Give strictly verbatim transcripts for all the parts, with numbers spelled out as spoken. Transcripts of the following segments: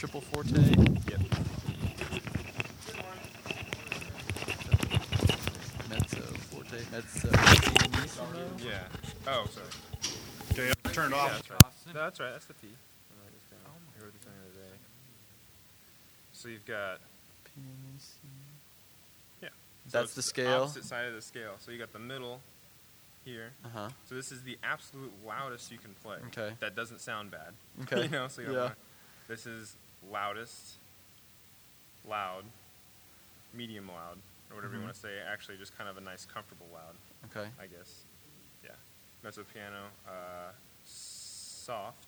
triple forte. Yep. Mezzo forte. Mezzo pianissimo. Yeah. Oh, sorry. Okay, I turned Yeah, off. that's right. No, that's right. That's the P. I'll write this down. I wrote this down the other day. So you've got Pianissimo. yeah. So That's it's the scale? Opposite side of the scale. So you got the middle here. Uh huh. So this is the absolute loudest you can play. Okay. That doesn't sound bad. Okay. you know, so you got Yeah. one. This is loudest, loud, medium loud, or whatever Mhm. you want to say. Actually, just kind of a nice, comfortable loud, Okay. I guess. Yeah. Mezzo piano, uh, soft,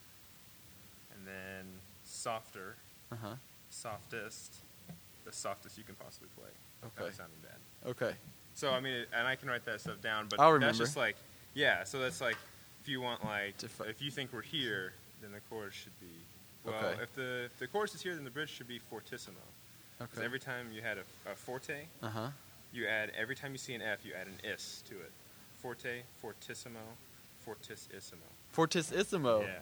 and then softer, Uh huh. softest, the softest you can possibly play. Okay. Without sounding bad. Okay. So I mean, and I can write that stuff down, but I'll that's remember. just like, yeah. So that's like, if you want like, Defi- if you think we're here, then the chorus should be. Well, Okay. if the if the chorus is here, then the bridge should be fortissimo. Because Okay. every time you had a, a forte, Uh huh. you add every time you see an F, you add an is to it. Forte, fortissimo, fortissimo. Fortissimo. Yeah.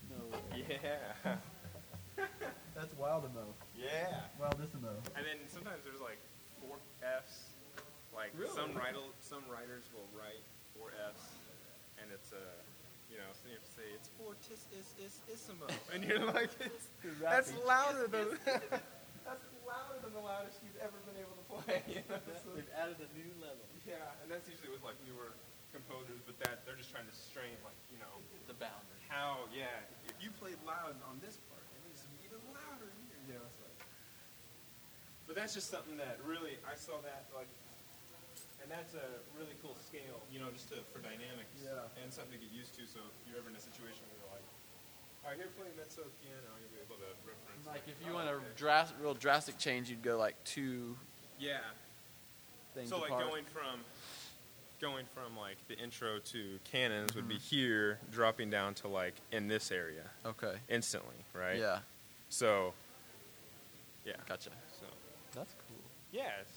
Yeah. That's wildimo. Yeah. Wildissimo. And then sometimes there's like four Fs. Like Really? some writer, some writers will write four Fs, and it's a, you know, so you have to say it's fortissimo, and you're like, it's, that's louder than that's louder than the loudest you've ever been able to play. You know? So, We've added a new level. yeah, and that's usually with like newer composers, but that they're just trying to strain like, you know, The boundary. how yeah, if you played loud on this part, it needs to be even louder here. You know, it's like. But that's just something that really I saw that like, and that's a really cool scale, you know, just to, for dynamics. Yeah. And something to get used to. So if you're ever in a situation where you're like, all right, here playing mezzo piano, you'll be able to reference. Like if you oh, want a okay. dras- real drastic change, you'd go like two Yeah. things So like apart. going from going from like the intro to cannons would be here, dropping down to like in this area Okay. instantly, right? Yeah. So yeah. Gotcha. So That's cool. yeah. It's,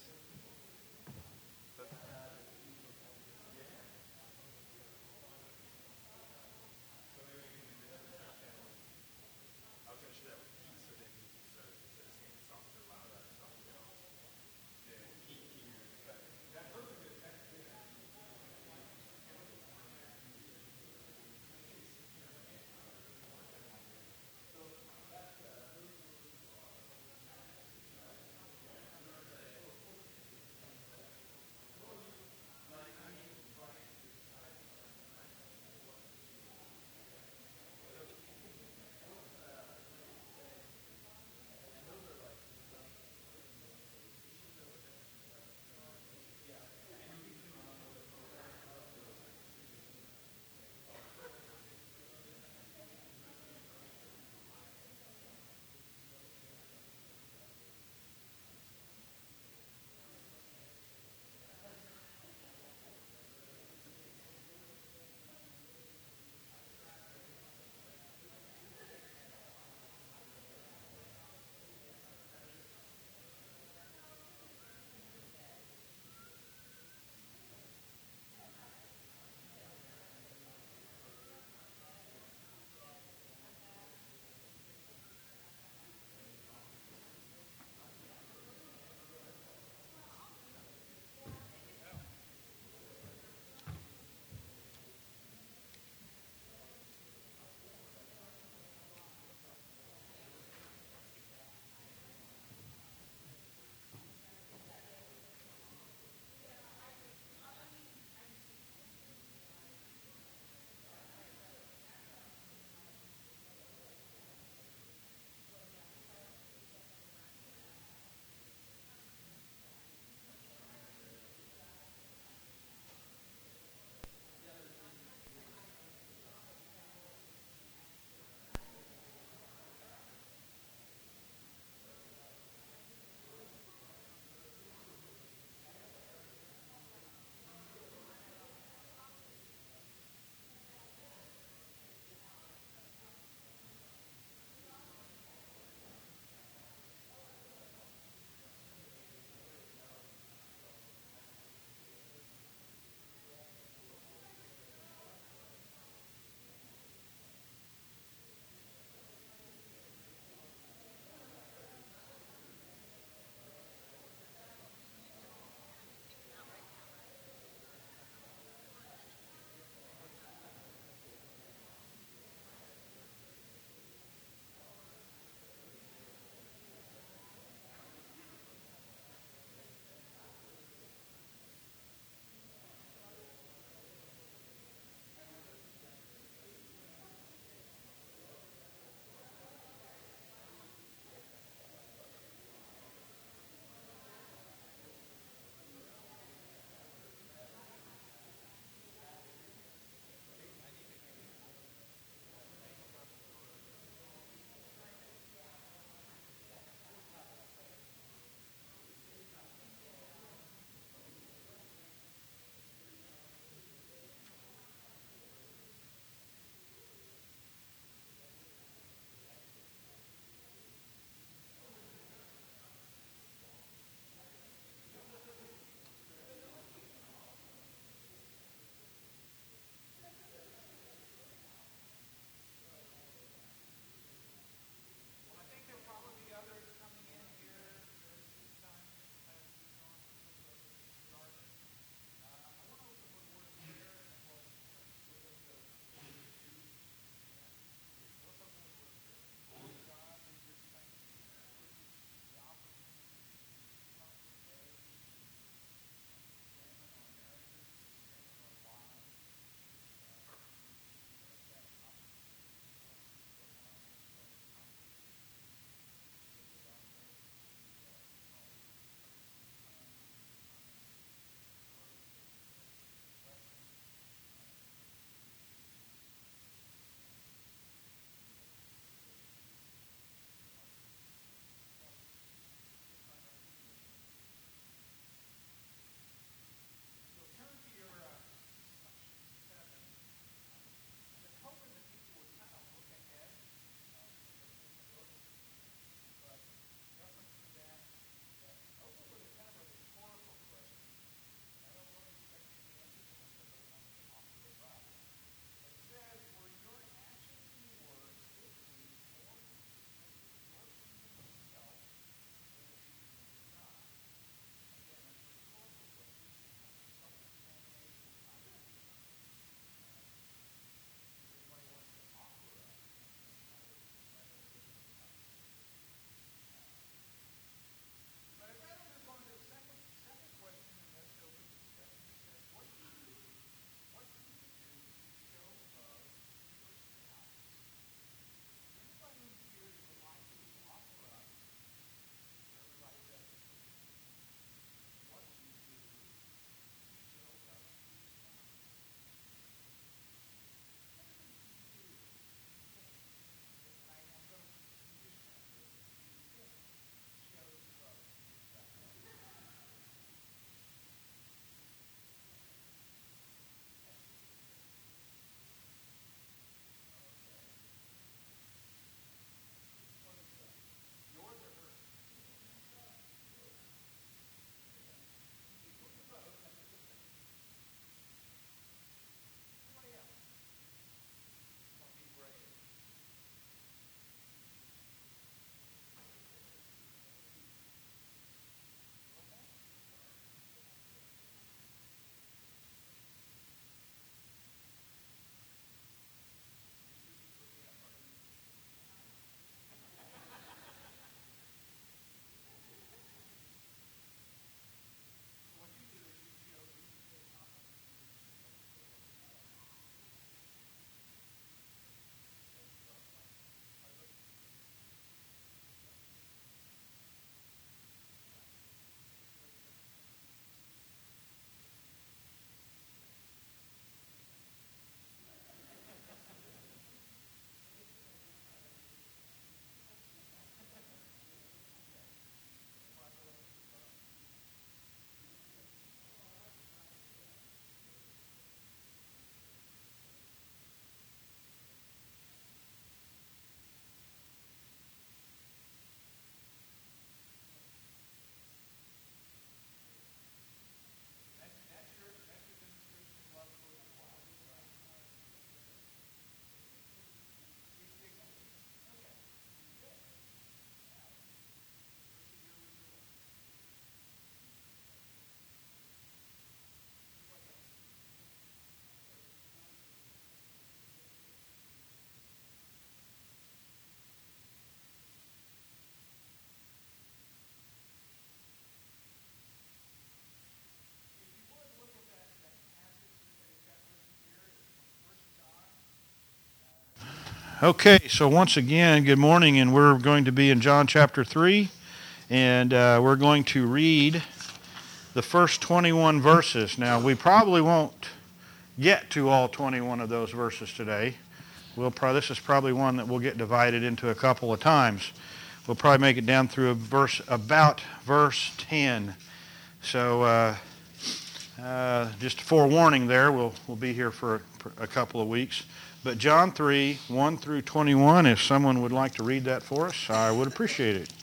Okay, so once again, good morning, and we're going to be in John chapter three, and uh, we're going to read the first twenty-one verses. Now, we probably won't get to all twenty-one of those verses today. We'll pro- this is probably one that we'll get divided into a couple of times. We'll probably make it down through a verse, about verse ten. So, uh, uh, just a forewarning there, we'll, we'll be here for a, a couple of weeks. But John three, one through twenty-one, if someone would like to read that for us, I would appreciate it.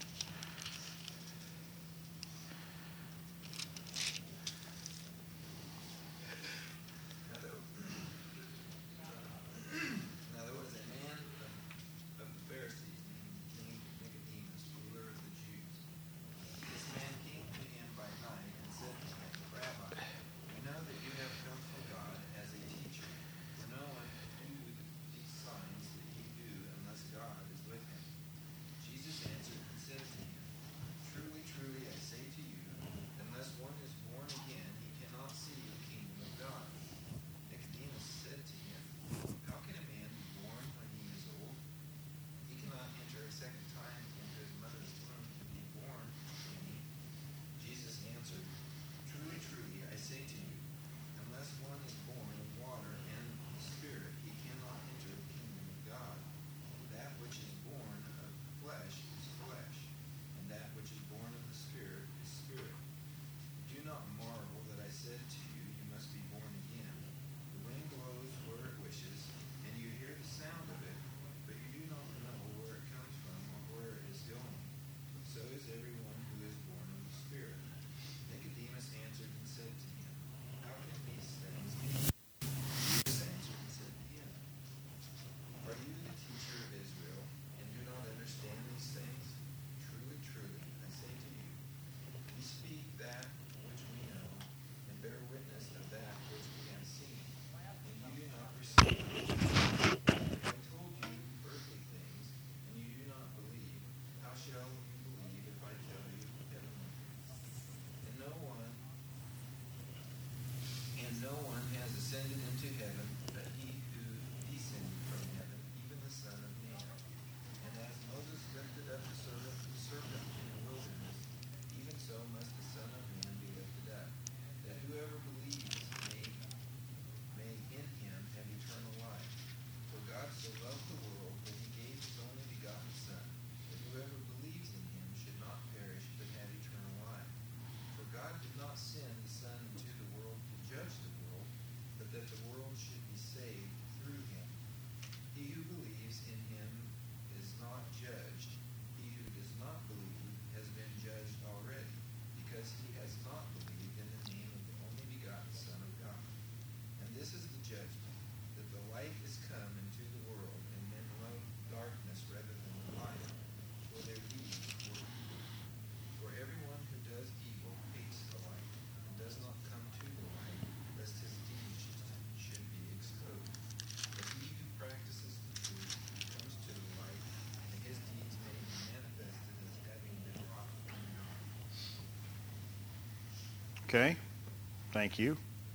Okay, thank you.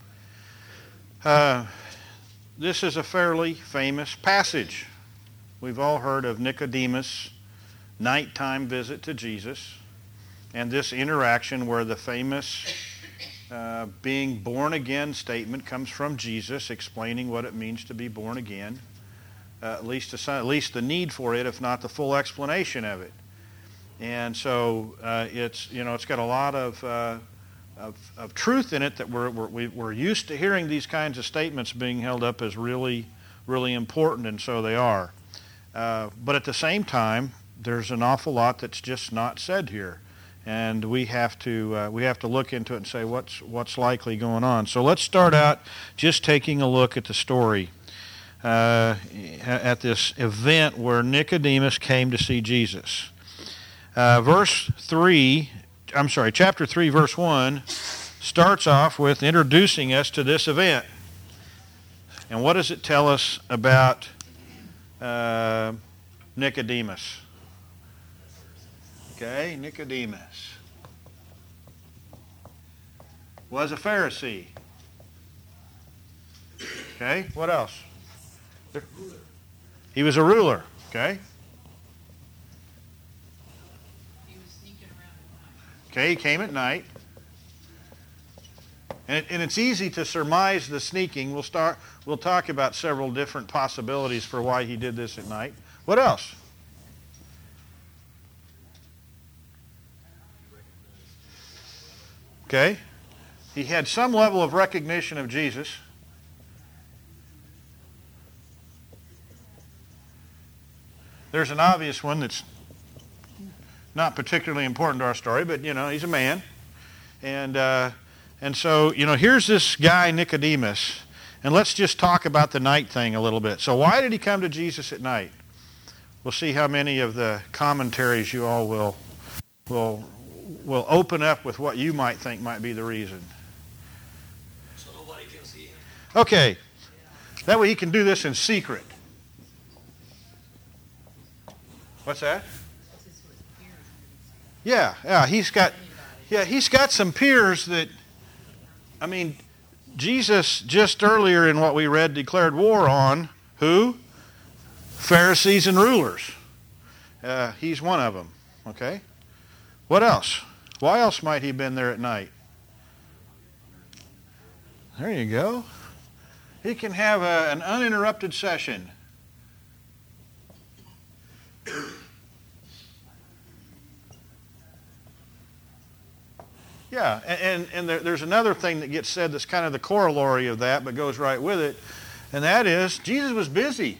Uh, this is a fairly famous passage. We've all heard of Nicodemus' nighttime visit to Jesus and this interaction where the famous uh, being born again statement comes from Jesus, explaining what it means to be born again, uh, at least to some, at least the need for it, if not the full explanation of it. And so uh, it's you know it's got a lot of uh, Of, of truth in it that we're, we're, we're used to hearing these kinds of statements being held up as really, really important, and so they are. Uh, but at the same time, there's an awful lot that's just not said here, and we have to uh, we have to look into it and say what's what's likely going on. So let's start out just taking a look at the story uh, at this event where Nicodemus came to see Jesus. Uh, verse three. I'm sorry, chapter three, verse one, starts off with introducing us to this event. And what does it tell us about uh, Nicodemus? Okay, Nicodemus was a Pharisee. Okay, what else? He was a ruler, okay? He was sneaking around at night. Okay, he came at night. And, it, and it's easy to surmise the sneaking. We'll start. We'll talk about several different possibilities for why he did this at night. What else? Okay. He had some level of recognition of Jesus. There's an obvious one that's not particularly important to our story, but, you know, he's a man. And uh, and so, you know, here's this guy, Nicodemus, and let's just talk about the night thing a little bit. So why did he come to Jesus at night? We'll see how many of the commentaries you all will will will open up with what you might think might be the reason. So nobody can see him. Okay. That way he can do this in secret. What's that? Yeah, yeah, he's got yeah, he's got some peers that, I mean, Jesus just earlier in what we read declared war on who? Pharisees and rulers. Uh, he's one of them, okay? What else? Why else might he have been there at night? There you go. He can have a, an uninterrupted session. Yeah, and, and there, there's another thing that gets said that's kind of the corollary of that, but goes right with it, and that is Jesus was busy.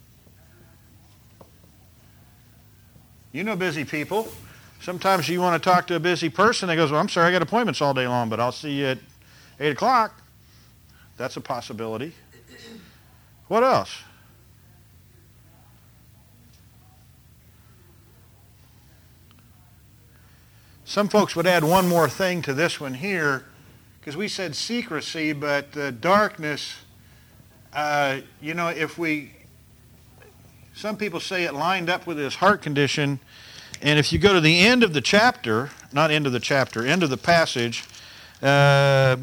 You know busy people. Sometimes you want to talk to a busy person, they goes, well, I'm sorry, I got appointments all day long, but I'll see you at eight o'clock. That's a possibility. What else? Some folks would add one more thing to this one here, because we said secrecy, but uh, darkness, uh, you know, if we, some people say it lined up with his heart condition, and if you go to the end of the chapter, not end of the chapter, end of the passage, uh,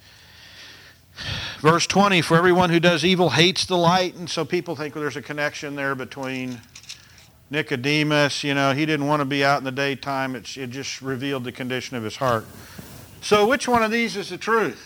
verse twenty, for everyone who does evil hates the light, and so people think well, there's a connection there between Nicodemus, you know, he didn't want to be out in the daytime. It, it just revealed the condition of his heart. So which one of these is the truth?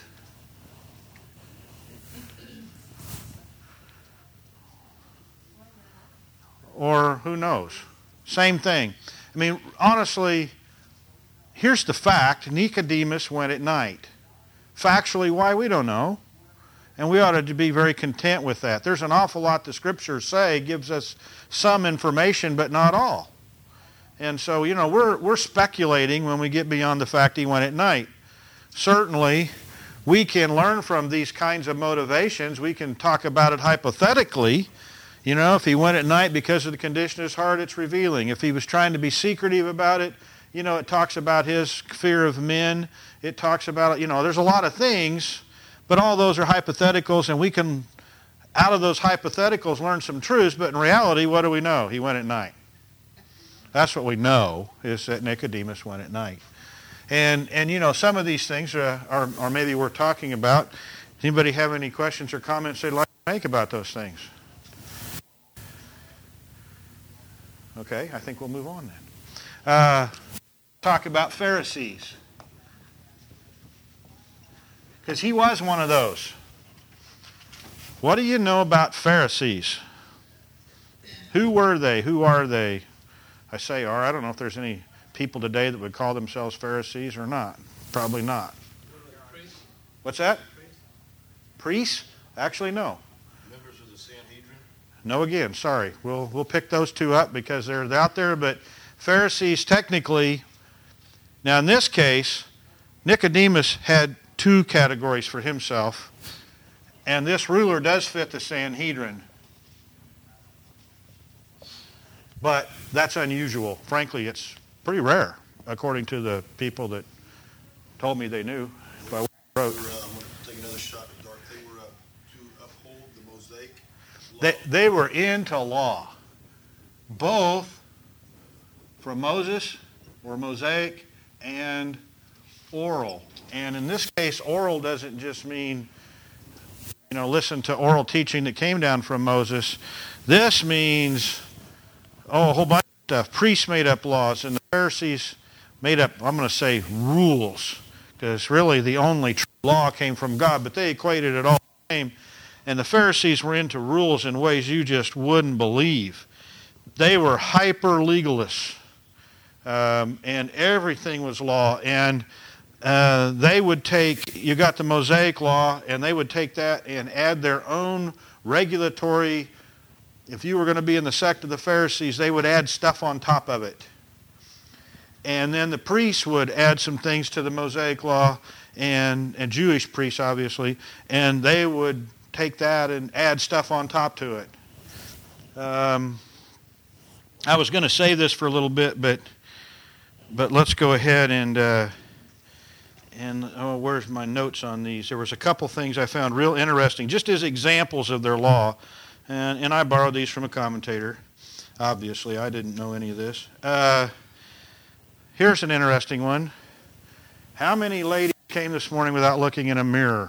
Or who knows? Same thing. I mean, honestly, here's the fact. Nicodemus went at night. Factually, why? We don't know. And we ought to be very content with that. There's an awful lot the Scriptures say gives us some information, but not all. And so, you know, we're we're speculating when we get beyond the fact he went at night. Certainly, we can learn from these kinds of motivations. We can talk about it hypothetically. You know, if he went at night because of the condition of his heart, it's revealing. If he was trying to be secretive about it, you know, it talks about his fear of men. It talks about, you know, there's a lot of things. But all those are hypotheticals, and we can, out of those hypotheticals, learn some truths. But in reality, what do we know? He went at night. That's what we know, is that Nicodemus went at night. And, and you know, some of these things are, are, are maybe we're talking about. Does anybody have any questions or comments they'd like to make about those things? Okay, I think we'll move on then. Uh, talk about Pharisees. Because he was one of those. What do you know about Pharisees? Who were they? Who are they? I say are. I don't know if there's any people today that would call themselves Pharisees or not. Probably not. What's that? Priests? Actually, no. Members of the Sanhedrin? No again. Sorry. We'll, we'll pick those two up because they're out there. But Pharisees technically, now in this case, Nicodemus had two categories for himself, and this ruler does fit the Sanhedrin, but that's unusual. Frankly, it's pretty rare, according to the people that told me they knew. So I wrote. They were, uh, I'm going to take another shot at dark. They were uh, to uphold the Mosaic law. They, they were into law, both from Moses, or Mosaic, and oral. And in this case, oral doesn't just mean, you you know, listen to oral teaching that came down from Moses. This means, oh, a whole bunch of stuff. Priests made up laws, and the Pharisees made up, I'm going to say, rules, because really the only true law came from God, but they equated it all the same. And the Pharisees were into rules in ways you just wouldn't believe. They were hyper-legalists, um, and everything was law. And uh, they would take, you got the Mosaic Law, and they would take that and add their own regulatory. If you were going to be in the sect of the Pharisees, they would add stuff on top of it. And then the priests would add some things to the Mosaic Law, and, and Jewish priests, obviously, and they would take that and add stuff on top to it. Um, I was going to say this for a little bit, but but let's go ahead and uh, and oh, where's my notes on these? There was a couple things I found real interesting, just as examples of their law, and and I borrowed these from a commentator. Obviously, I didn't know any of this. Uh, here's an interesting one. How many ladies came this morning without looking in a mirror?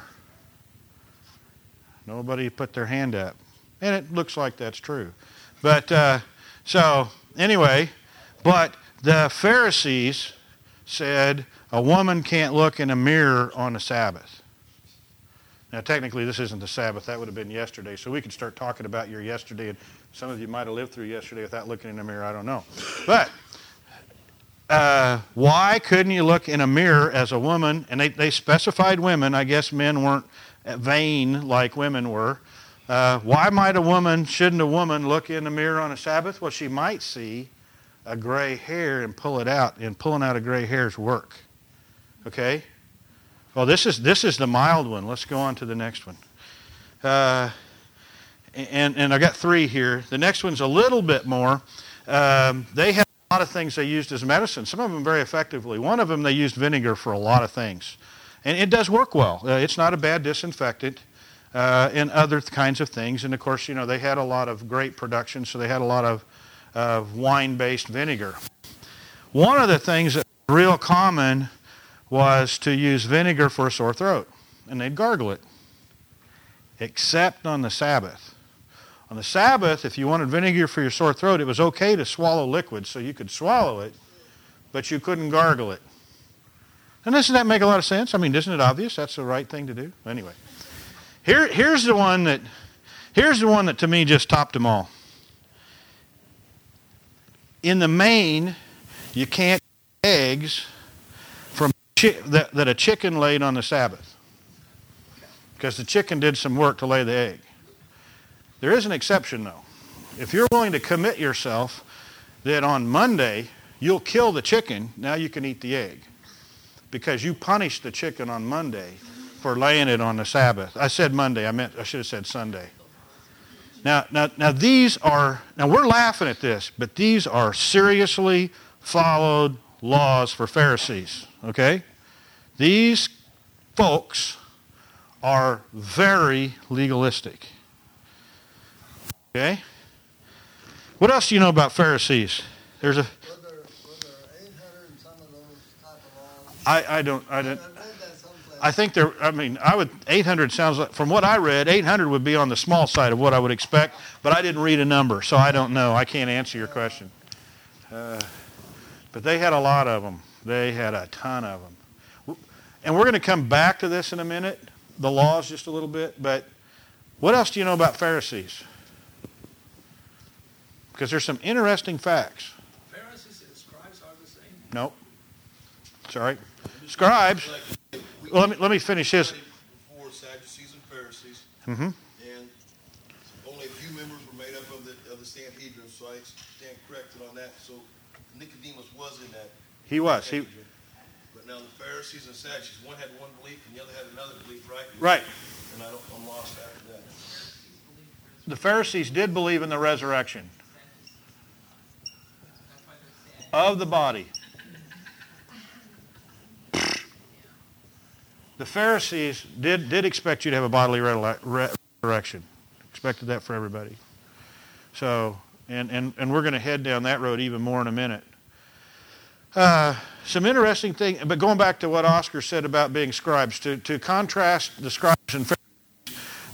Nobody put their hand up. And it looks like that's true. But, uh, so, anyway, but the Pharisees said a woman can't look in a mirror on the Sabbath. Now, technically, this isn't the Sabbath. That would have been yesterday. So we could start talking about your yesterday. And some of you might have lived through yesterday without looking in a mirror. I don't know. But uh, why couldn't you look in a mirror as a woman? And they, they specified women. I guess men weren't vain like women were. Uh, why might a woman, shouldn't a woman look in the mirror on a Sabbath? Well, she might see a gray hair and pull it out, and pulling out a gray hair is work. Okay? Well, this is this is the mild one. Let's go on to the next one. Uh, and, and I got three here. The next one's a little bit more. Um, they had a lot of things they used as medicine, some of them very effectively. One of them, they used vinegar for a lot of things. And it does work well. Uh, it's not a bad disinfectant uh, and other kinds of things. And, of course, you know, they had a lot of great production, so they had a lot of uh, wine-based vinegar. One of the things that was real common was to use vinegar for a sore throat, and they'd gargle it, except on the Sabbath. On the Sabbath, if you wanted vinegar for your sore throat, it was okay to swallow liquid, so you could swallow it, but you couldn't gargle it. And doesn't that make a lot of sense? I mean, isn't it obvious that's the right thing to do? Anyway, here, here's the one that, here's the one that to me just topped them all. In the main, you can't eat eggs from chi- that, that a chicken laid on the Sabbath, because the chicken did some work to lay the egg. There is an exception, though. If you're willing to commit yourself that on Monday you'll kill the chicken, now you can eat the egg, because you punished the chicken on Monday for laying it on the Sabbath. I said Monday. I meant I should have said Sunday. Now, now, now these are, now we're laughing at this, but these are seriously followed laws for Pharisees, okay? These folks are very legalistic, okay? What else do you know about Pharisees? There's a... I, I don't, I don't, I think there, I mean, I would, eight hundred sounds like, from what I read, eight hundred would be on the small side of what I would expect, but I didn't read a number, so I don't know. I can't answer your question. Uh, but they had a lot of them. They had a ton of them. And we're going to come back to this in a minute, the laws just a little bit, but what else do you know about Pharisees? Because there's some interesting facts. Pharisees and scribes are the same. Nope. Sorry. Scribes. Well, let me let me finish this. Before Sadducees and Pharisees, Mm-hmm. and only a few members were made up of the of the Sanhedrin, so I stand corrected on that. So Nicodemus was in that. He was. He. But now the Pharisees and Sadducees, one had one belief and the other had another belief, right? Right. And I don't, I'm lost after that. The Pharisees did believe in the resurrection of the body. The Pharisees did, did expect you to have a bodily resurrection. Expected that for everybody. So, and, and, and we're going to head down that road even more in a minute. Uh, some interesting thing, but going back to what Oscar said about being scribes, to, to contrast the scribes and Pharisees,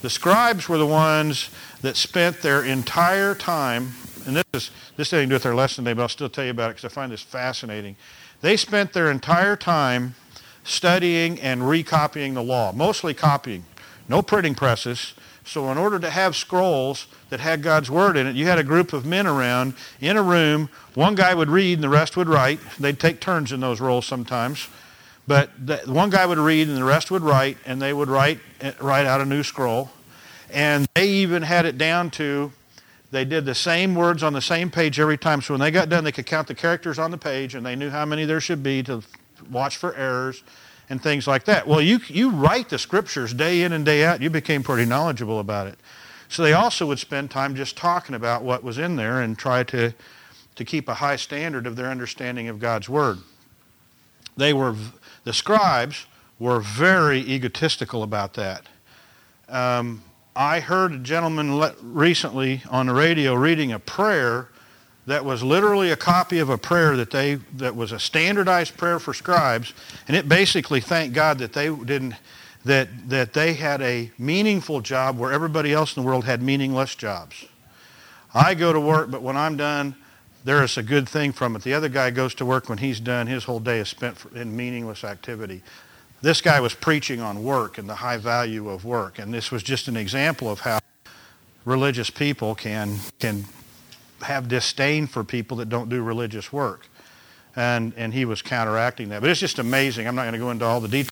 The scribes were the ones that spent their entire time, and this is this didn't do with their lesson today, but I'll still tell you about it because I find this fascinating. They spent their entire time studying and recopying the law, mostly copying. No printing presses. So in order to have scrolls that had God's word in it, you had a group of men around in a room. One guy would read and the rest would write. They'd take turns in those roles sometimes. But the, one guy would read and the rest would write, and they would write, write out a new scroll. And they even had it down to, they did the same words on the same page every time. So when they got done, they could count the characters on the page, and they knew how many there should be to watch for errors and things like that. Well, you you write the scriptures day in and day out. You became pretty knowledgeable about it. So they also would spend time just talking about what was in there and try to, to keep a high standard of their understanding of God's word. They were, the scribes were very egotistical about that. Um, I heard a gentleman le- recently on the radio reading a prayer that was literally a copy of a prayer that they that was a standardized prayer for scribes, and it basically thanked God that they didn't that that they had a meaningful job where everybody else in the world had meaningless jobs. I go to work, but when I'm done, there is a good thing from it. The other guy goes to work, when he's done, his whole day is spent in meaningless activity. This guy was preaching on work and the high value of work, and this was just an example of how religious people can can have disdain for people that don't do religious work. And and he was counteracting that. But it's just amazing. I'm not going to go into all the details.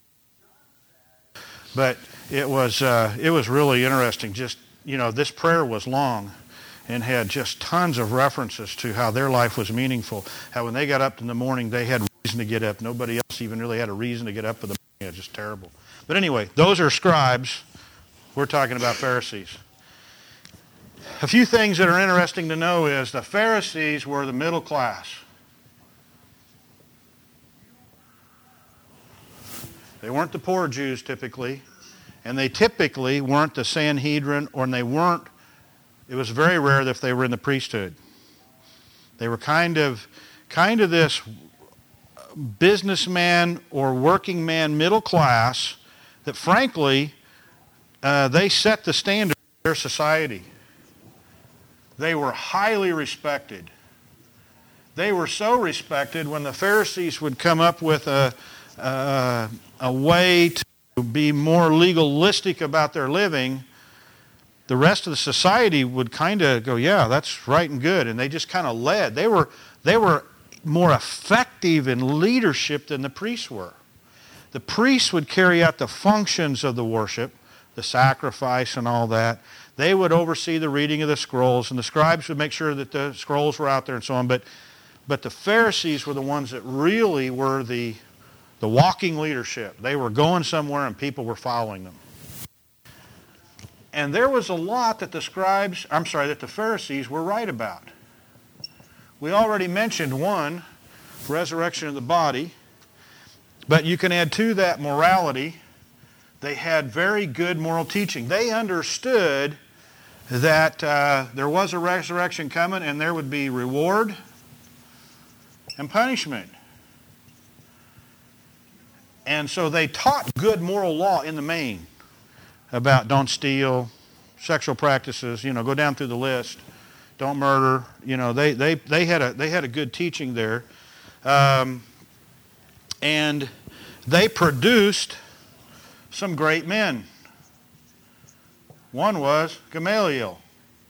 But it was uh, it was really interesting. Just, you know, this prayer was long and had just tons of references to how their life was meaningful. How when they got up in the morning, they had reason to get up. Nobody else even really had a reason to get up in the morning. It was just terrible. But anyway, those are scribes. We're talking about Pharisees. A few things that are interesting to know is the Pharisees were the middle class. They weren't the poor Jews typically, and they typically weren't the Sanhedrin, or they weren't, it was very rare that if they were in the priesthood. They were kind of, kind of this businessman or working man middle class that frankly, uh, they set the standard for their society. They were highly respected. They were so respected when the Pharisees would come up with a, a, a way to be more legalistic about their living, the rest of the society would kind of go, yeah, that's right and good. And they just kind of led. They were, they were more effective in leadership than the priests were. The priests would carry out the functions of the worship, the sacrifice and all that. They would oversee the reading of the scrolls, and the scribes would make sure that the scrolls were out there and so on. But, but the Pharisees were the ones that really were the, the walking leadership. They were going somewhere and people were following them. And there was a lot that the scribes, I'm sorry, that the Pharisees were right about. We already mentioned one, resurrection of the body, but you can add to that morality. They had very good moral teaching. They understood that uh, there was a resurrection coming and there would be reward and punishment. And so they taught good moral law in the main about don't steal, sexual practices, you know, go down through the list, don't murder. You know, they, they, they, had, a, they had a good teaching there. Um, and they produced some great men. One was Gamaliel.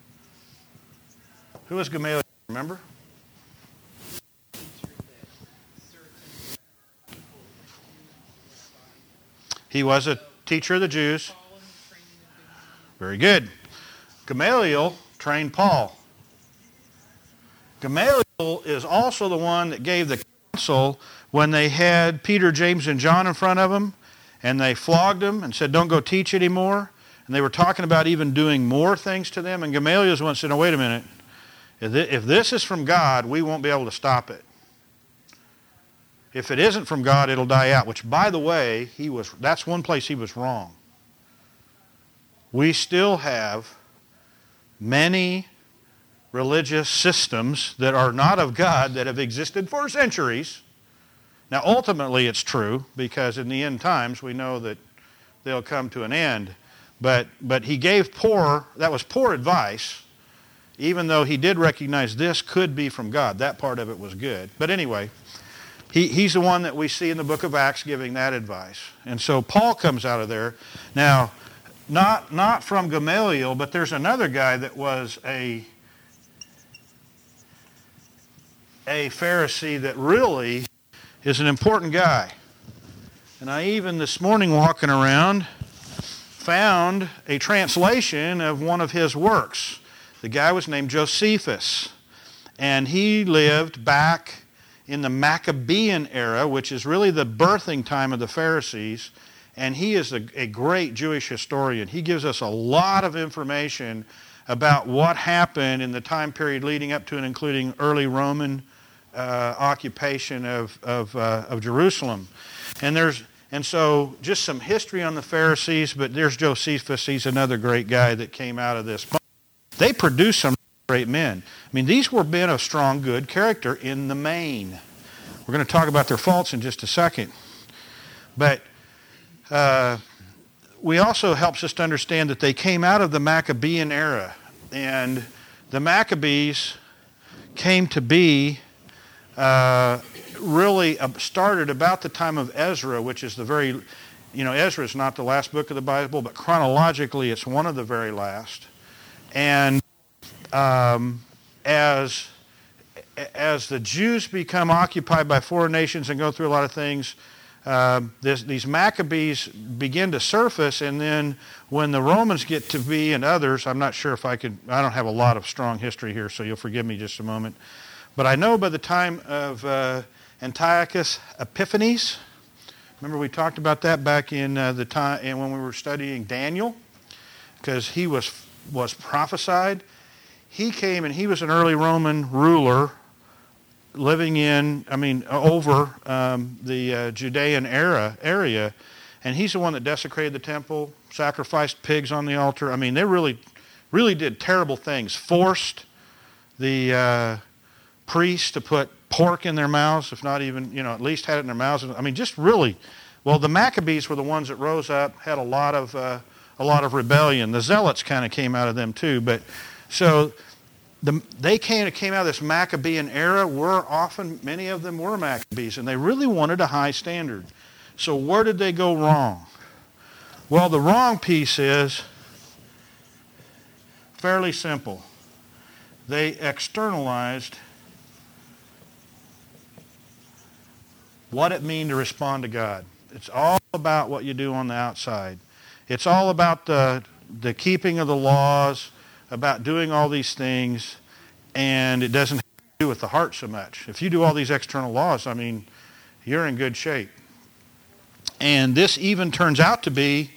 Who was Gamaliel? Remember? He was a teacher of the Jews. Very good. Gamaliel trained Paul. Gamaliel is also the one that gave the counsel when they had Peter, James, and John in front of them, and they flogged them and said, don't go teach anymore. And they were talking about even doing more things to them. And Gamaliel was the one that said, no, wait a minute. If this is from God, we won't be able to stop it. If it isn't from God, it'll die out. Which, by the way, he was, that's one place he was wrong. We still have many religious systems that are not of God that have existed for centuries. Now, ultimately, it's true, because in the end times, we know that they'll come to an end. But, but he gave poor, that was poor advice, even though he did recognize this could be from God. That part of it was good. But anyway, he, he's the one that we see in the book of Acts giving that advice. And so Paul comes out of there. Now, not, not from Gamaliel, but there's another guy that was a, a Pharisee that really is an important guy. And I even this morning walking around found a translation of one of his works. The guy was named Josephus, and he lived back in the Maccabean era, which is really the birthing time of the Pharisees, and he is a, a great Jewish historian. He gives us a lot of information about what happened in the time period leading up to and including early Roman uh, occupation of, of, uh, of Jerusalem. And there's And so just some history on the Pharisees, but there's Josephus. He's another great guy that came out of this. They produced some great men. I mean, these were men of strong, good character in the main. We're going to talk about their faults in just a second. But uh, we also helps us to understand that they came out of the Maccabean era. And the Maccabees came to be... Uh, really started about the time of Ezra, which is the very, you know, Ezra is not the last book of the Bible, but chronologically it's one of the very last. And um, as as the Jews become occupied by foreign nations and go through a lot of things, uh, this, these Maccabees begin to surface, and then when the Romans get to be, and others, I'm not sure if I could, I don't have a lot of strong history here, so you'll forgive me just a moment. But I know by the time of uh, Antiochus Epiphanes, remember we talked about that back in uh, the time and when we were studying Daniel, because he was was prophesied. He came and he was an early Roman ruler, living in, I mean, over um, the uh, Judean era area, and he's the one that desecrated the temple, sacrificed pigs on the altar. I mean, they really, really did terrible things. Forced the uh, priests to put pork in their mouths, if not even, you know, at least had it in their mouths. I mean, just really, well, the Maccabees were the ones that rose up, had a lot of uh, a lot of rebellion. The Zealots kind of came out of them too, but so the, they came came out of this Maccabean era. Were often many of them were Maccabees, and they really wanted a high standard. So where did they go wrong? Well, the wrong piece is fairly simple. They externalized what it means to respond to God. It's all about what you do on the outside. It's all about the, the keeping of the laws, about doing all these things, and it doesn't have to do with the heart so much. If you do all these external laws, I mean, you're in good shape. And this even turns out to be,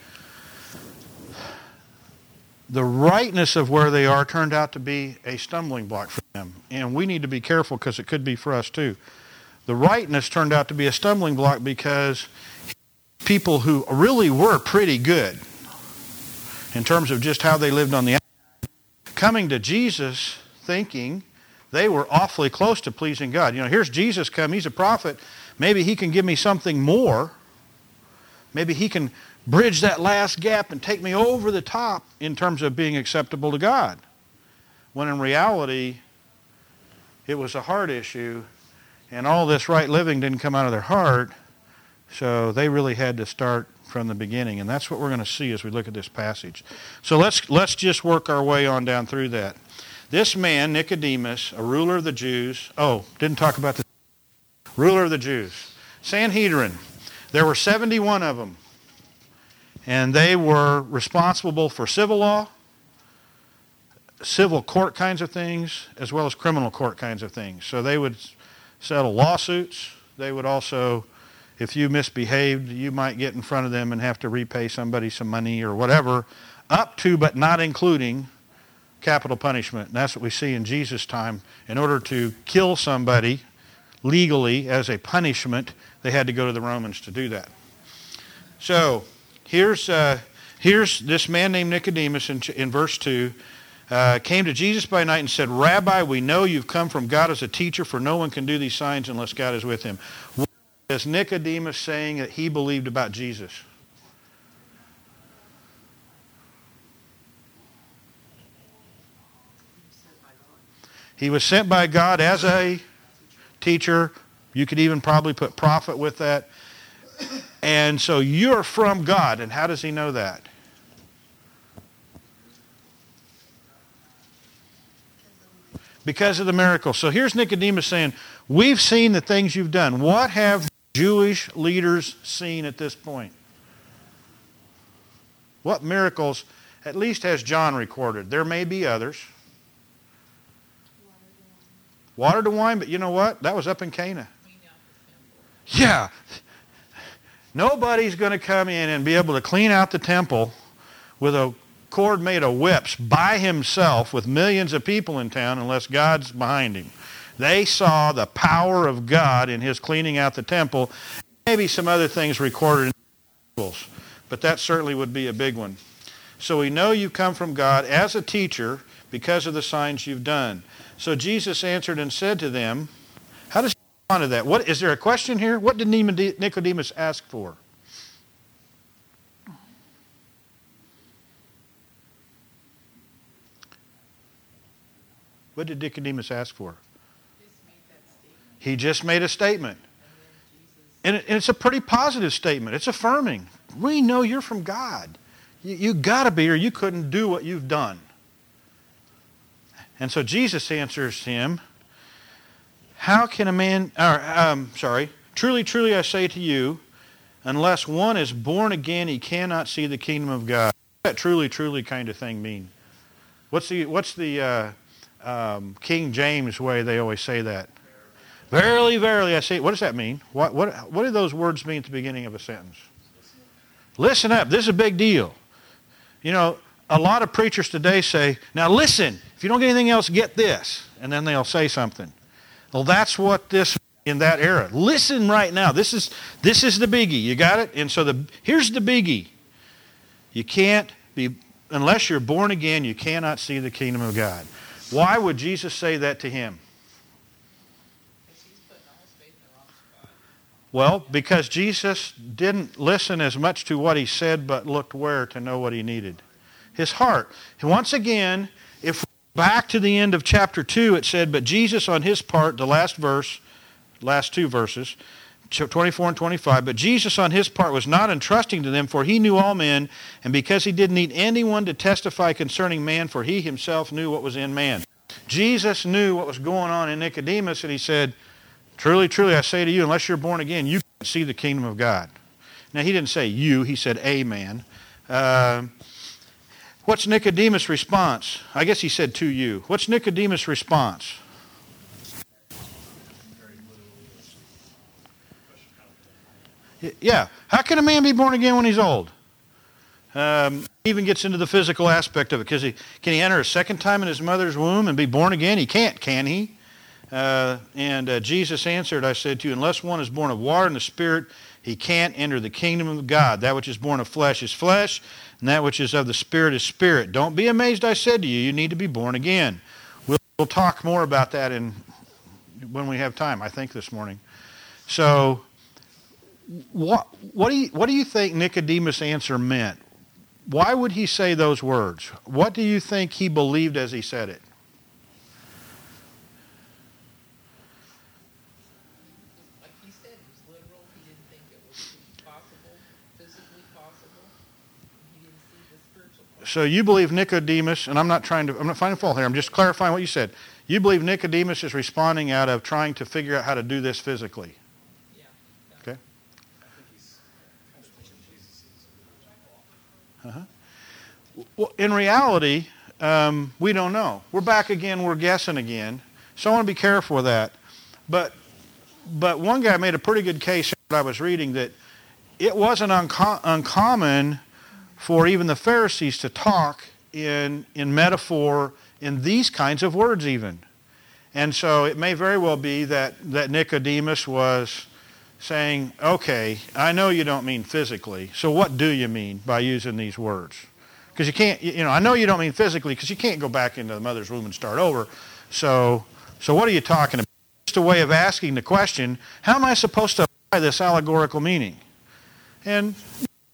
the rightness of where they are turned out to be a stumbling block for them. And we need to be careful because it could be for us too. The rightness turned out to be a stumbling block because people who really were pretty good in terms of just how they lived on the outside, coming to Jesus thinking they were awfully close to pleasing God. You know, here's Jesus come, he's a prophet. Maybe he can give me something more. Maybe he can bridge that last gap and take me over the top in terms of being acceptable to God. When in reality, it was a heart issue. And all this right living didn't come out of their heart, so they really had to start from the beginning. And that's what we're going to see as we look at this passage. So let's let's just work our way on down through that. This man, Nicodemus, a ruler of the Jews, oh, didn't talk about the ruler of the Jews. Sanhedrin, there were seventy-one of them. And they were responsible for civil law, civil court kinds of things, as well as criminal court kinds of things. So they would settle lawsuits. They would also, if you misbehaved, you might get in front of them and have to repay somebody some money or whatever, up to but not including capital punishment. And that's what we see in Jesus' time. In order to kill somebody legally as a punishment, they had to go to the Romans to do that. So here's uh, here's this man named Nicodemus in, in verse two. Uh, came to Jesus by night and said, Rabbi, we know you've come from God as a teacher, for no one can do these signs unless God is with him. What is Nicodemus saying that he believed about Jesus? He was sent by God as a teacher. You could even probably put prophet with that. And so you're from God. And how does he know that? Because of the miracle. So here's Nicodemus saying, we've seen the things you've done. What have Jewish leaders seen at this point? What miracles, at least has John recorded? There may be others. Water to wine, but you know what? That was up in Cana. Yeah. Nobody's going to come in and be able to clean out the temple with a cord made of whips by himself with millions of people in town unless God's behind him. They saw the power of God in his cleaning out the temple. Maybe some other things recorded in the Gospels, but that certainly would be a big one. So we know you come from God as a teacher because of the signs you've done. So Jesus answered and said to them, how does he respond to that? What, is there a question here? What did Nicodemus ask for? What did Nicodemus ask for? He just made a statement. And, it, and it's a pretty positive statement. It's affirming. We know you're from God. You, you got to be or you couldn't do what you've done. And so Jesus answers him, how can a man, or, um, sorry, truly, truly I say to you, unless one is born again, he cannot see the kingdom of God. What does that truly, truly kind of thing mean? What's the, what's the uh, um, King James way they always say that? Verily, verily, I say, what does that mean? What, what, what do those words mean at the beginning of a sentence? Listen up. This is a big deal. You know, a lot of preachers today say, now listen, if you don't get anything else, get this. And then they'll say something. Well, that's what this, in that era. Listen right now. This is, this is the biggie. You got it? And so the here's the biggie. You can't be, unless you're born again, you cannot see the kingdom of God. Why would Jesus say that to him? Well, because Jesus didn't listen as much to what he said, but looked where to know what he needed. His heart. And once again, if we go back to the end of chapter two, it said, but Jesus on his part, the last verse, last two verses, twenty-four and twenty-five, but Jesus on his part was not entrusting to them, for he knew all men, and because he didn't need anyone to testify concerning man, for he himself knew what was in man. Jesus knew what was going on in Nicodemus, and he said, truly, truly, I say to you, unless you're born again, you can't see the kingdom of God. Now, he didn't say you. He said a man. Uh, what's Nicodemus' response? I guess he said to you. What's Nicodemus' response? Yeah. How can a man be born again when he's old? Um, he even gets into the physical aspect of it. Because he, can he enter a second time in his mother's womb and be born again? He can't, can he? Uh, and uh, Jesus answered, I said to you, unless one is born of water and the Spirit, he can't enter the kingdom of God. That which is born of flesh is flesh, and that which is of the Spirit is spirit. Don't be amazed, I said to you, you need to be born again. We'll, we'll talk more about that in, when we have time, I think, this morning. So, what, what, do you, what do you think Nicodemus' answer meant? Why would he say those words? What do you think he believed as he said it? So you believe Nicodemus, and I'm not trying to, I'm not finding fault here, I'm just clarifying what you said. You believe Nicodemus is responding out of trying to figure out how to do this physically? Yeah. Okay. Uh-huh. Well, in reality, um, we don't know. We're back again, we're guessing again. So I want to be careful with that. But, but one guy made a pretty good case that I was reading that it wasn't unco- uncommon for even the Pharisees to talk in, in metaphor, in these kinds of words even. And so it may very well be that, that Nicodemus was saying, okay, I know you don't mean physically, so what do you mean by using these words? Because you can't, you know, I know you don't mean physically because you can't go back into the mother's womb and start over. So, so what are you talking about? Just a way of asking the question, how am I supposed to apply this allegorical meaning? And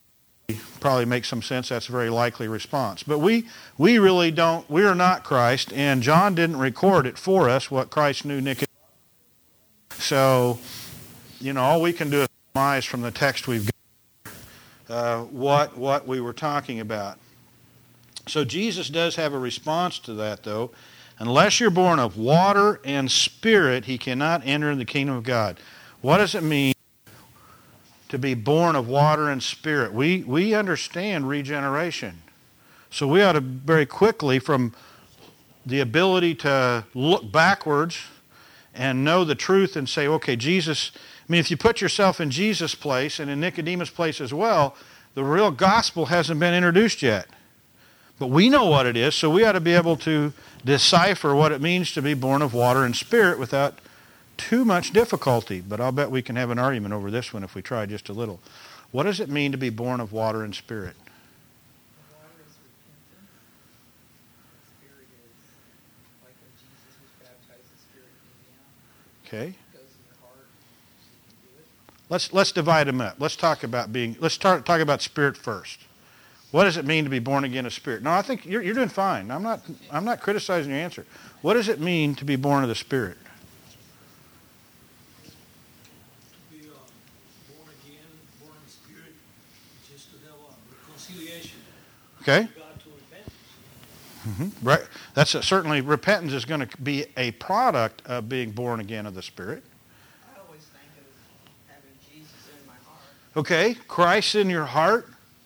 probably makes some sense. That's a very likely response. But we we really don't, we are not Christ, and John didn't record it for us, what Christ knew Nicodemus. So, you know, all we can do is surmise from the text we've got uh, what, what we were talking about. So Jesus does have a response to that, though. Unless you're born of water and spirit, he cannot enter the kingdom of God. What does it mean to be born of water and spirit? We we understand regeneration. So we ought to very quickly, from the ability to look backwards and know the truth and say, okay, Jesus, I mean, if you put yourself in Jesus' place and in Nicodemus' place as well, the real gospel hasn't been introduced yet. But we know what it is, so we ought to be able to decipher what it means to be born of water and spirit without too much difficulty. But I'll bet we can have an argument over this one if we try just a little. What does it mean to be born of water and spirit? Water is repentance. Spirit is like when Jesus was baptized, the Spirit came down. Okay. It goes in your heart. You can do it. Let's let's divide them up. Let's talk about being. Let's start talk about spirit first. What does it mean to be born again of spirit? No, I think you're you're doing fine. I'm not I'm not criticizing your answer. What does it mean to be born of the Spirit? To be uh, born again, born in the Spirit, just to have a reconciliation Okay. with God to repentance. Mm-hmm. Right. That's a, certainly repentance is going to be a product of being born again of the Spirit. I always think of having Jesus in my heart. Okay. Christ in your heart.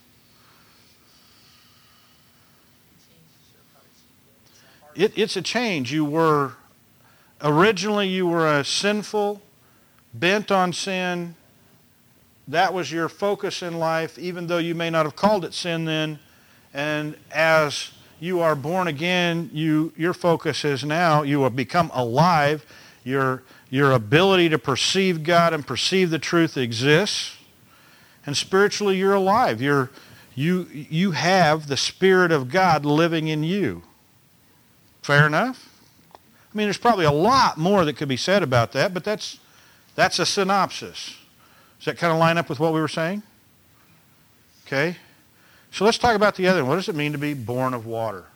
It, it's a change. You were, originally you were a sinful, bent on sin. That was your focus in life, even though you may not have called it sin then. And as you are born again, you your focus is now, you have become alive. Your, your ability to perceive God and perceive the truth exists. And spiritually you're alive. You're, you, you have the Spirit of God living in you. Fair enough? I mean, there's probably a lot more that could be said about that, but that's that's a synopsis. Does that kind of line up with what we were saying? Okay. So let's talk about the other one. What does it mean to be born of water?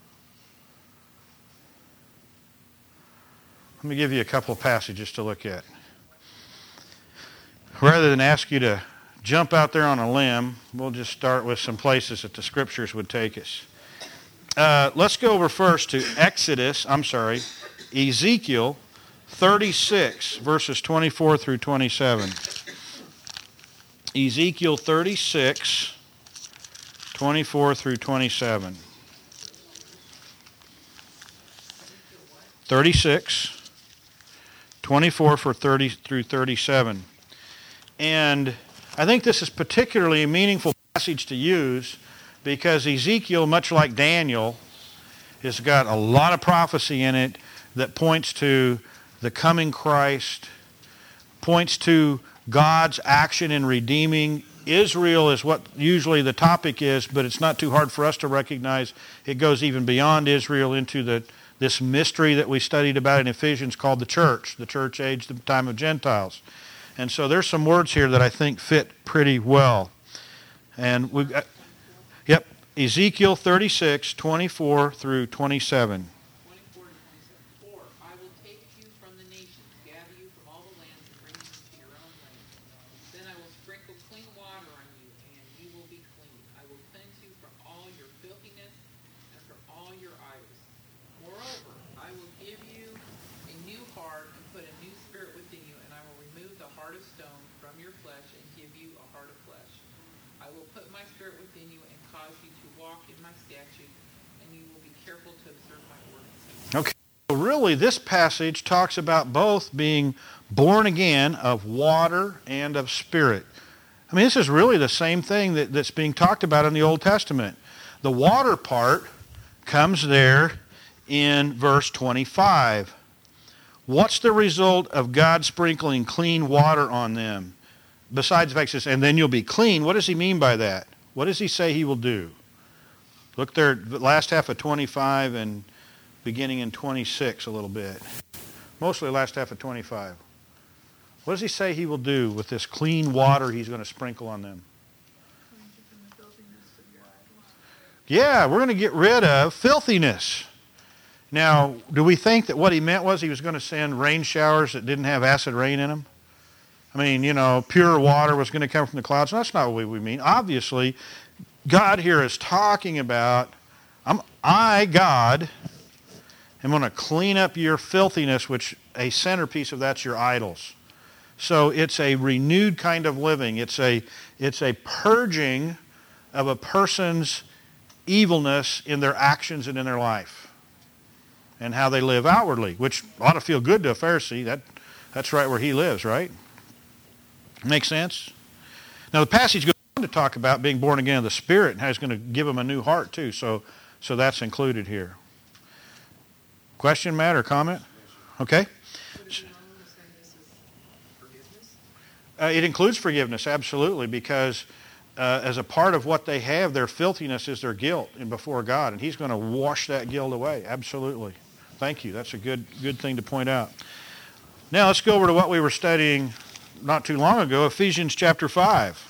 Let me give you a couple of passages to look at. Rather than ask you to jump out there on a limb, we'll just start with some places that the Scriptures would take us. Uh, let's go over first to Exodus, I'm sorry, Ezekiel thirty-six, verses twenty-four through twenty-seven. Ezekiel thirty-six, twenty-four through twenty-seven. thirty-six, twenty-four for thirty through thirty-seven. And I think this is particularly a meaningful passage to use because Ezekiel, much like Daniel, has got a lot of prophecy in it that points to the coming Christ, points to God's action in redeeming. Israel is what usually the topic is, but it's not too hard for us to recognize. It goes even beyond Israel into the this mystery that we studied about in Ephesians called the church, the church age, the time of Gentiles. And so there's some words here that I think fit pretty well. And we've got, yep, Ezekiel thirty-six, twenty-four through twenty-seven. twenty-four to twenty-seven. For I will take you from the nations, gather you from all the lands, and bring you to your own land. Then I will sprinkle clean water on you, and you will be clean. I will cleanse you from all your filthiness and from all your idols. Moreover, I will give you a new heart and put a new spirit within you, and I will remove the heart of stone from your flesh and give you a heart of flesh. I will put my spirit within you and cause you to walk in my statutes, and you will be careful to observe my ordinances. Okay. So really, this passage talks about both being born again of water and of spirit. I mean, this is really the same thing that, that's being talked about in the Old Testament. The water part comes there in verse twenty-five. What's the result of God sprinkling clean water on them? Besides the fact that, and then you'll be clean, what does he mean by that? What does he say he will do? Look there, the last half of twenty-five and beginning in twenty-six a little bit. Mostly last half of twenty-five. What does he say he will do with this clean water he's going to sprinkle on them? Cleanse you from the filthiness Yeah, we're going to get rid of filthiness. Now, do we think that what he meant was he was going to send rain showers that didn't have acid rain in them? I mean, you know, pure water was going to come from the clouds. No, that's not what we mean. Obviously, God here is talking about, I'm, I, God, am going to clean up your filthiness, which a centerpiece of that's your idols. So it's a renewed kind of living. It's a, it's a purging of a person's evilness in their actions and in their life and how they live outwardly, which ought to feel good to a Pharisee. That, that's right where he lives, right? Make sense? Now the passage goes on to talk about being born again of the Spirit and how he's going to give him a new heart too. So, so that's included here. Question, Matt, or comment? Okay. Uh, it includes forgiveness, absolutely, because uh, as a part of what they have, their filthiness is their guilt in before God, and he's going to wash that guilt away, absolutely. Thank you. That's a good, good thing to point out. Now let's go over to what we were studying not too long ago, Ephesians chapter five,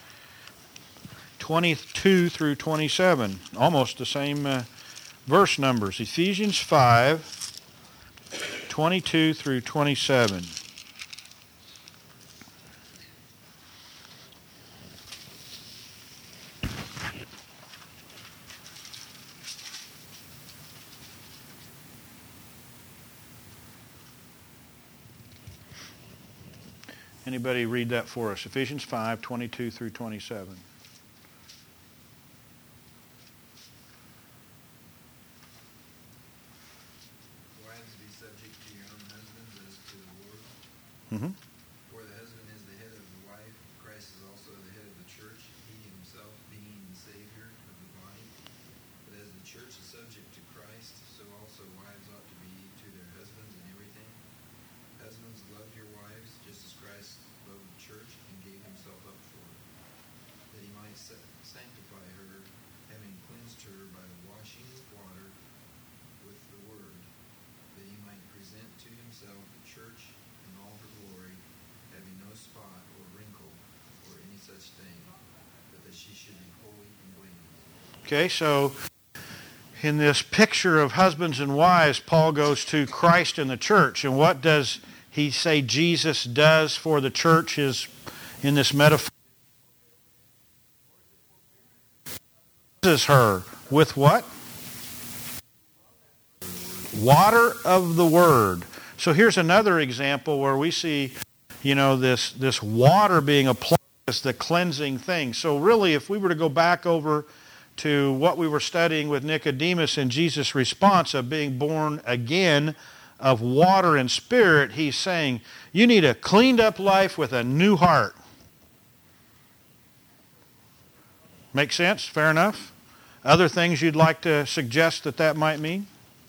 twenty-two through twenty-seven, almost the same uh, verse numbers. Ephesians five, twenty-two through twenty-seven. Anybody read that for us? Ephesians five, twenty-two through twenty-seven. Wives, be subject to your own husbands as to the Lord. Mm-hmm. For the husband is the head of the wife. Christ is also the head of the church, he himself being the Savior of the body. But as the church is subject to Christ, so also wives ought to be to their husbands in everything. Husbands, love your wives, just as Christ loved the church and gave himself up for her, that he might sanctify her, having cleansed her by the washing with water with the word, that he might present to himself the church in all her glory, having no spot or wrinkle or any such thing, but that she should be holy and blameless. Okay, so in this picture of husbands and wives, Paul goes to Christ and the church. And what does he say Jesus does for the church is in this metaphor? Cleanses her with what? Water of the Word. So here's another example where we see, you know, this, this water being applied as the cleansing thing. So really, if we were to go back over to what we were studying with Nicodemus and Jesus' response of being born again of water and spirit, he's saying, you need a cleaned up life with a new heart. Make sense? Fair enough? Other things you'd like to suggest that that might mean?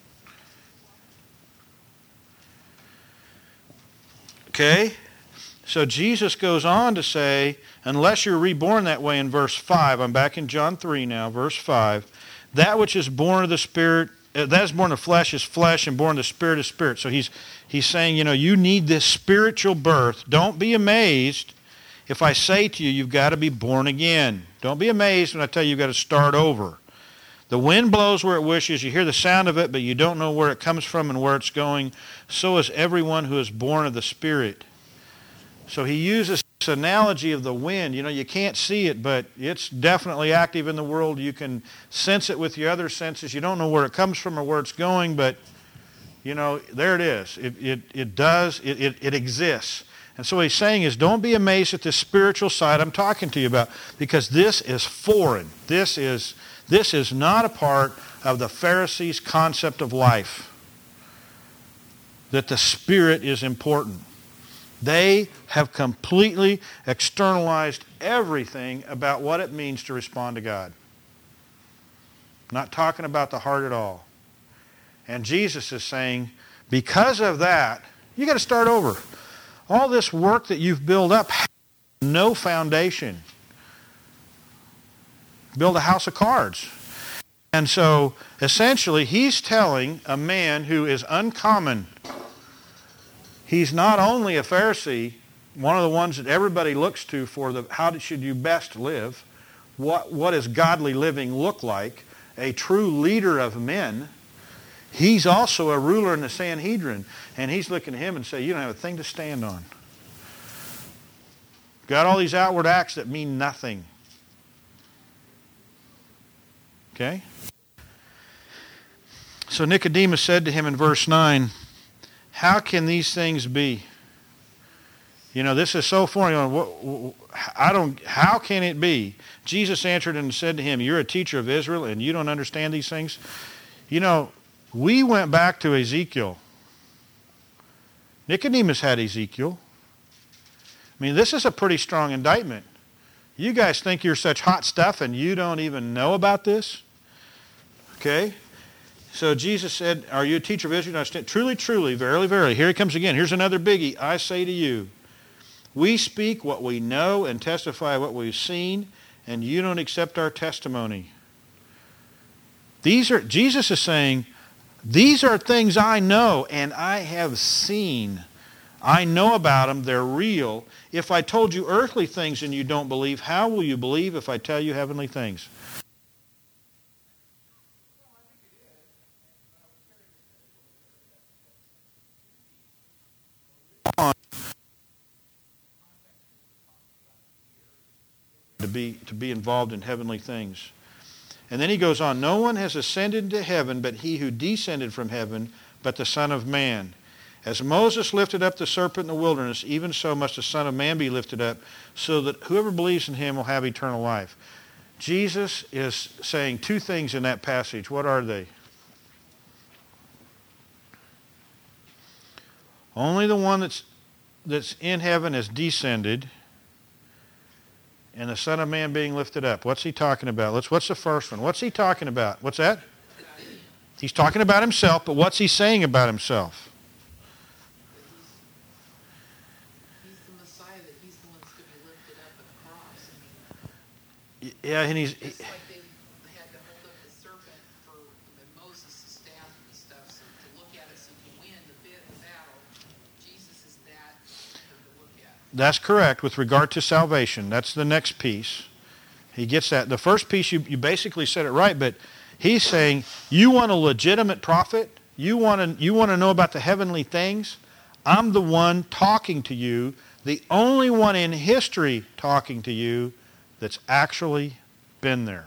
Okay. So Jesus goes on to say, unless you're reborn that way in verse five, I'm back in John three now, verse five, that which is born of the Spirit, uh, that is born of flesh is flesh, and born of the Spirit is spirit. So he's, he's saying, you know, you need this spiritual birth. Don't be amazed if I say to you, you've got to be born again. Don't be amazed when I tell you you've got to start over. The wind blows where it wishes. You hear the sound of it, but you don't know where it comes from and where it's going. So is everyone who is born of the Spirit. So he uses this analogy of the wind. You know, you can't see it, but it's definitely active in the world. You can sense it with your other senses. You don't know where it comes from or where it's going, but, you know, there it is. It, it, it does. It, it, it exists. And so what he's saying is, don't be amazed at this spiritual side I'm talking to you about, because this is foreign. This is, this is not a part of the Pharisees' concept of life, that the Spirit is important. They have completely externalized everything about what it means to respond to God. Not talking about the heart at all. And Jesus is saying, because of that, you got to start over. All this work that you've built up has no foundation. Build a house of cards. And so, essentially, he's telling a man who is uncommon. He's not only a Pharisee, one of the ones that everybody looks to for the how should you best live, what, what does godly living look like, a true leader of men. He's also a ruler in the Sanhedrin. And he's looking at him and saying, you don't have a thing to stand on. Got all these outward acts that mean nothing. Okay? So Nicodemus said to him in verse nine, how can these things be? You know, this is so foreign. You know, I don't, how can it be? Jesus answered and said to him, you're a teacher of Israel and you don't understand these things? You know, we went back to Ezekiel. Nicodemus had Ezekiel. I mean, this is a pretty strong indictment. You guys think you're such hot stuff and you don't even know about this? Okay? So Jesus said, are you a teacher of Israel? Truly, truly, verily, verily. Here he comes again. Here's another biggie. I say to you, we speak what we know and testify what we've seen, and you don't accept our testimony. These are, Jesus is saying, these are things I know and I have seen. I know about them. They're real. If I told you earthly things and you don't believe, how will you believe if I tell you heavenly things? To be, to be involved in heavenly things. And then he goes on, no one has ascended to heaven but he who descended from heaven, but the Son of Man. As Moses lifted up the serpent in the wilderness, even so must the Son of Man be lifted up, so that whoever believes in him will have eternal life. Jesus is saying two things in that passage. What are they? Only the one that's, that's in heaven has descended, and the Son of Man being lifted up. What's he talking about? Let's, what's the first one? What's he talking about? What's that? He's talking about himself, but what's he saying about himself? He's the Messiah, that he's the one that's going to be lifted up at the cross. I mean, yeah, and he's... just like they had to hold up the serpent for Moses' staff and stuff, so to look at it so you win the bit the battle. Jesus is that to look at. That's correct with regard to salvation. That's the next piece. He gets that. The first piece, you, you basically said it right, but he's saying, you want a legitimate prophet? You want to, you want to know about the heavenly things? I'm the one talking to you, the only one in history talking to you that's actually been there.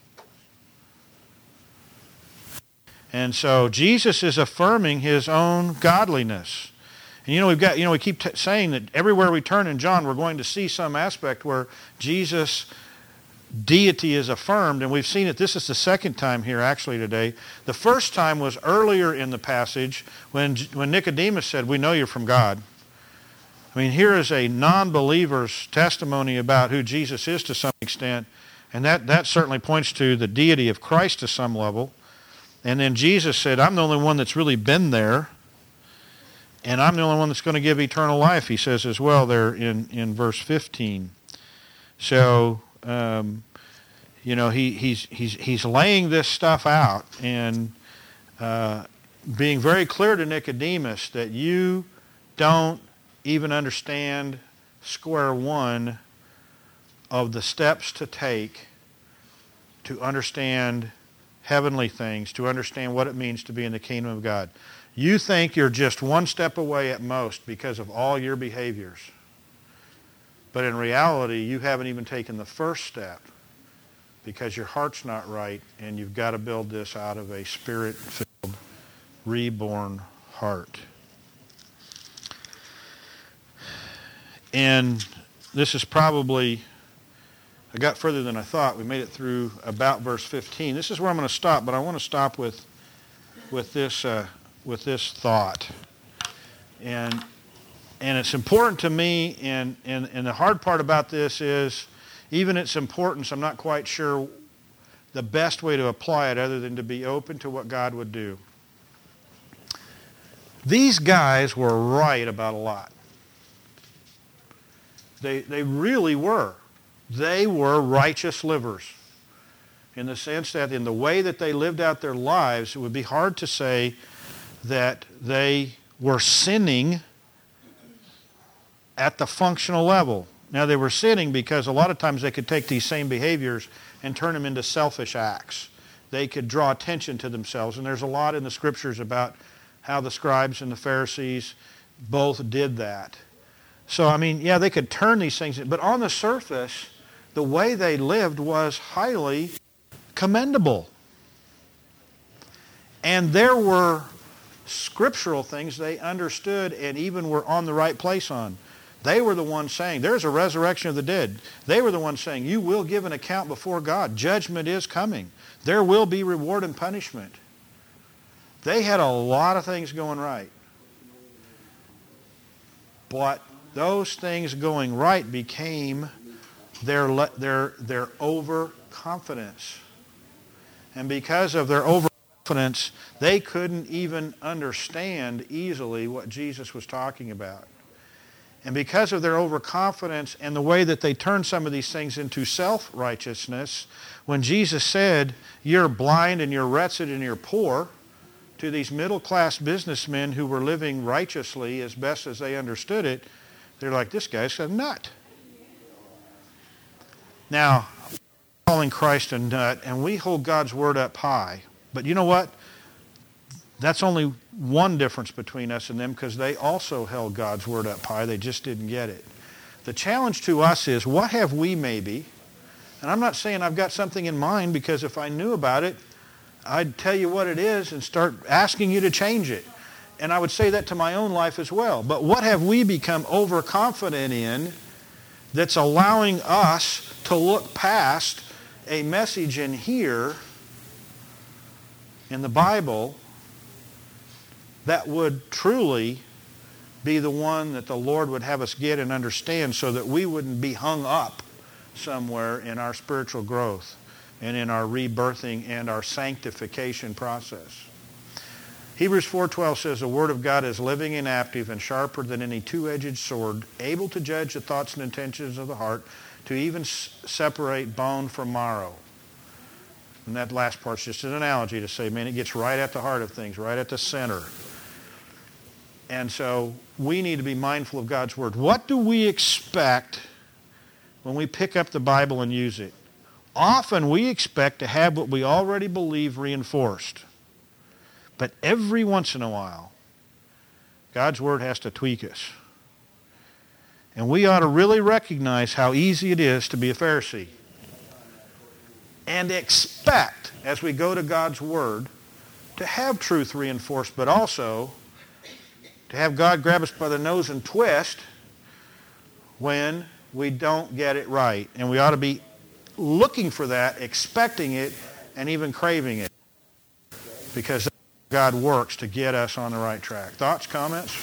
And so Jesus is affirming his own godliness. And you know, we've got, you know, we keep t- saying that everywhere we turn in John, we're going to see some aspect where Jesus' deity is affirmed, and we've seen it. This is the second time here, actually, today. The first time was earlier in the passage when, when Nicodemus said, we know you're from God. I mean, here is a non-believer's testimony about who Jesus is to some extent, and that, that certainly points to the deity of Christ to some level. And then Jesus said, I'm the only one that's really been there, and I'm the only one that's going to give eternal life, he says as well there in, in verse fifteen. So, um, you know, he, he's, he's, he's laying this stuff out and uh, being very clear to Nicodemus that you don't even understand square one of the steps to take to understand heavenly things, to understand what it means to be in the kingdom of God. You think you're just one step away at most because of all your behaviors. But in reality, you haven't even taken the first step because your heart's not right, and you've got to build this out of a spirit-filled, reborn heart. And this is probably, I got further than I thought. We made it through about verse fifteen. This is where I'm going to stop, but I want to stop with, with this... Uh, with this thought. And and it's important to me, and, and, and the hard part about this is, even its importance, I'm not quite sure the best way to apply it other than to be open to what God would do. These guys were right about a lot. They, they really were. They were righteous livers, in the sense that in the way that they lived out their lives, it would be hard to say that they were sinning at the functional level. Now, they were sinning because a lot of times they could take these same behaviors and turn them into selfish acts. they could draw attention to themselves. And there's a lot in the scriptures about how the scribes and the Pharisees both did that. So, I mean, yeah, they could turn these things, but on the surface, the way they lived was highly commendable. And there were scriptural things they understood and even were on the right place on. They were the ones saying, there's a resurrection of the dead. They were the ones saying, you will give an account before God. Judgment is coming. There will be reward and punishment. They had a lot of things going right. But those things going right became their, their, their overconfidence. And because of their overconfidence, they couldn't even understand easily what Jesus was talking about. And because of their overconfidence and the way that they turned some of these things into self-righteousness, when Jesus said, you're blind and you're wretched and you're poor, to these middle-class businessmen who were living righteously as best as they understood it, they're like, this guy's a nut. Now, calling Christ a nut, and we hold God's word up high. But you know what? That's only one difference between us and them, because they also held God's word up high. They just didn't get it. The challenge to us is, what have we maybe? And I'm not saying I've got something in mind, because if I knew about it, I'd tell you what it is and start asking you to change it. And I would say that to my own life as well. But what have we become overconfident in that's allowing us to look past a message in here in the Bible that would truly be the one that the Lord would have us get and understand, so that we wouldn't be hung up somewhere in our spiritual growth and in our rebirthing and our sanctification process. Hebrews four twelve says, the Word of God is living and active and sharper than any two-edged sword, able to judge the thoughts and intentions of the heart, to even s- separate bone from marrow. And that last part's just an analogy to say, man, it gets right at the heart of things, right at the center. And so we need to be mindful of God's Word. What do we expect when we pick up the Bible and use it? Often we expect to have what we already believe reinforced. But every once in a while, God's Word has to tweak us. And we ought to really recognize how easy it is to be a Pharisee. And expect, as we go to God's Word, to have truth reinforced, but also to have God grab us by the nose and twist when we don't get it right. And we ought to be looking for that, expecting it, and even craving it. Because God works to get us on the right track. Thoughts, comments?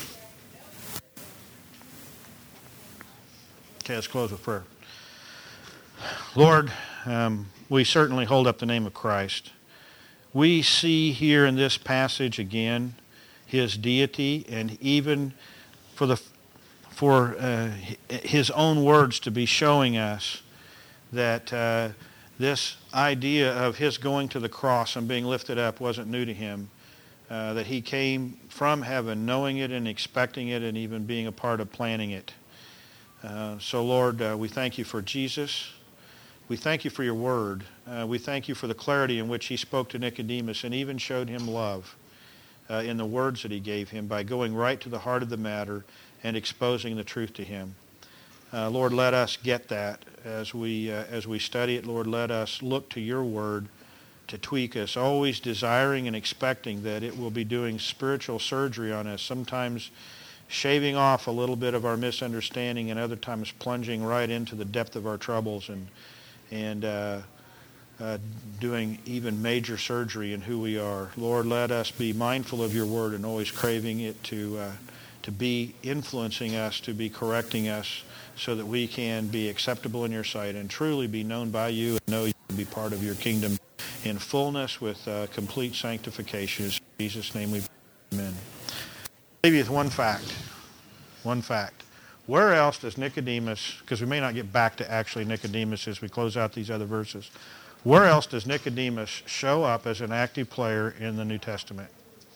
Okay, let's close with prayer. Lord, um, we certainly hold up the name of Christ. We see here in this passage again his deity, and even for the for uh, his own words to be showing us that uh, this idea of his going to the cross and being lifted up wasn't new to him, uh, that he came from heaven knowing it and expecting it and even being a part of planning it. Uh, so Lord, uh, we thank you for Jesus. We thank you for your word. Uh, we thank you for the clarity in which he spoke to Nicodemus and even showed him love uh, in the words that he gave him by going right to the heart of the matter and exposing the truth to him. Uh, Lord, let us get that as we uh, as we study it. Lord, let us look to your word to tweak us, always desiring and expecting that it will be doing spiritual surgery on us, sometimes shaving off a little bit of our misunderstanding and other times plunging right into the depth of our troubles and and uh, uh, doing even major surgery in who we are. Lord, let us be mindful of your word and always craving it to uh, to be influencing us, to be correcting us, so that we can be acceptable in your sight and truly be known by you and know you and be part of your kingdom in fullness with uh, complete sanctification. In Jesus' name we pray. Amen. I'll leave you with one fact. One fact. Where else does Nicodemus, because we may not get back to actually Nicodemus as we close out these other verses, where else does Nicodemus show up as an active player in the New Testament?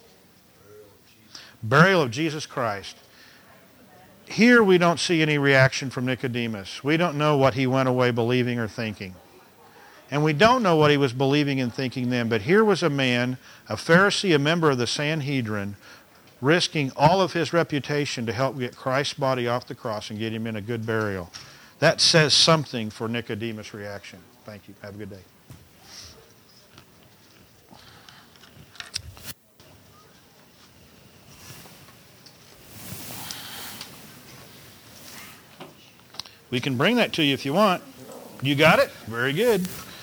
Burial of Jesus Christ. Here we don't see any reaction from Nicodemus. We don't know what he went away believing or thinking. And we don't know what he was believing and thinking then, but here was a man, a Pharisee, a member of the Sanhedrin, risking all of his reputation to help get Christ's body off the cross and get him in a good burial. That says something for Nicodemus' reaction. Thank you. Have a good day. We can bring that to you if you want. You got it? Very good.